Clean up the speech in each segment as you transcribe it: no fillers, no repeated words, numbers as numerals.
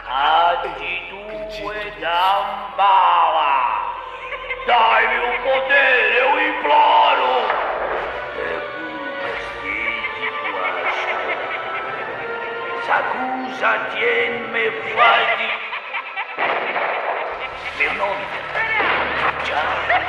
Acredito é da bala. Dai-me o poder, eu imploro. S'accusa tiene fuori. Meu nome já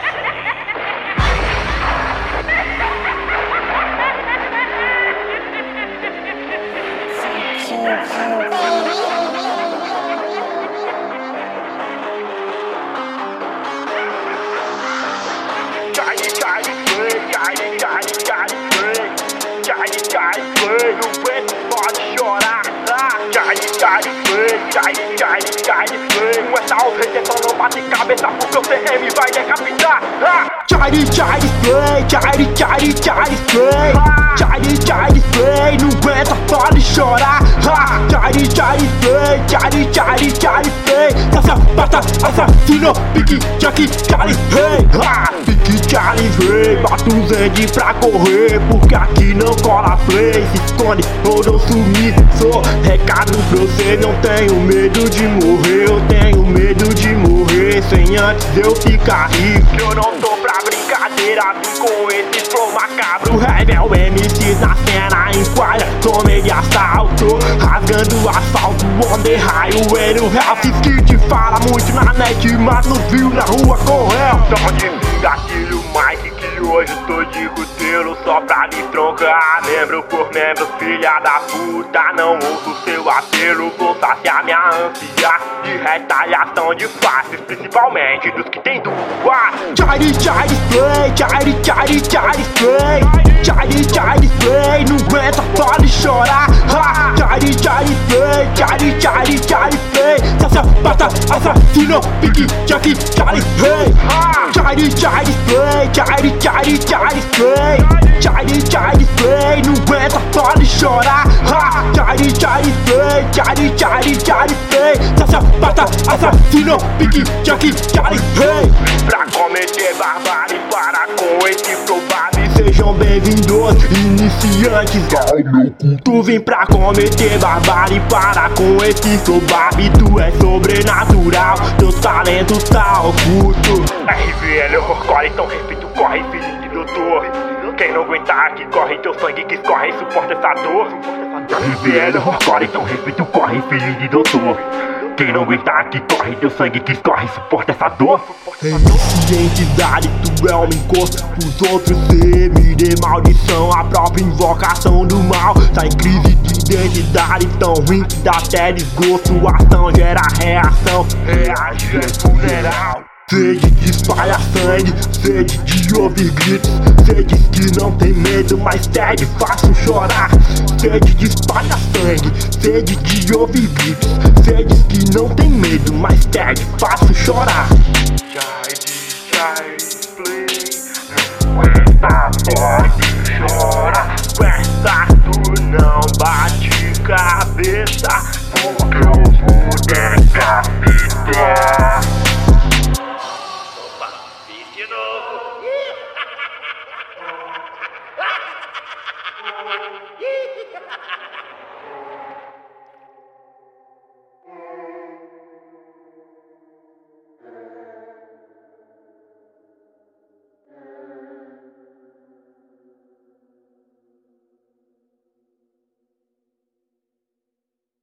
com essa auto-retenção não bate cabeça porque o CM vai decapitar. Chari, não aguenta, pode chorar. Chari, bata, assassino, pique, Jack, Charlie, pique, Charlie, bata o Zed pra correr, porque aqui não cola play, se esconde ou não sumir. Sou recado pra você, não tenho medo de morrer, eu tenho medo de morrer sem antes eu ficar rico. Eu não tô pra brincadeira, vim com esse flow macabro. Rebel MC na cena, enquadra, tomei de assalto, rasgando o asfalto, on the highway no house. Que te fala muito na net, mas não viu na rua correu. Só de gatilho, Mike, que hoje tô de roteiro só pra me troncar. Membro por membro, filha da puta, não ouço seu apelo. Vou saciar minha ânsia de retaliação de faces, principalmente dos que tem duas. Chari, não aguenta, pode chorar. Chari, bata, assassino, pique, Jack, Charlie, Chari, não aguenta, pode chorar. Chari, bata, assassino, pique, Jack, Charlie, pra cometer barbárie, para com esse provável. Sejam bem-vindos, iniciantes ao meu culto. Tu vem pra cometer barbárie, para com esse provável. Tu é sobrenatural, teu talento tá oculto. RVL, corre, então respeito, corre, filho de doutor. Quem não aguentar que corre, teu sangue que escorre, suporta essa dor. RVL, corre, então respeito, corre, filho de doutor. Quem não aguentar que corre, teu sangue que escorre, suporta essa dor. Essa identidade, tu é um encosto pros outros ser. Me dê maldição, a própria invocação do mal. Tá em crise de identidade tão ruim que dá até desgosto. Ação gera reação, reagir é funeral. Sede de espalhar sangue, sede de ouvir gritos. Sede que não tem medo, mas sede fácil chorar. Sede de espalhar sangue, sede de ouvir gritos. Sede que não tem medo, mas sede fácil chorar. Aguenta, pode chorar. Com essa tu não bate cabeça, porque eu vou decapitar.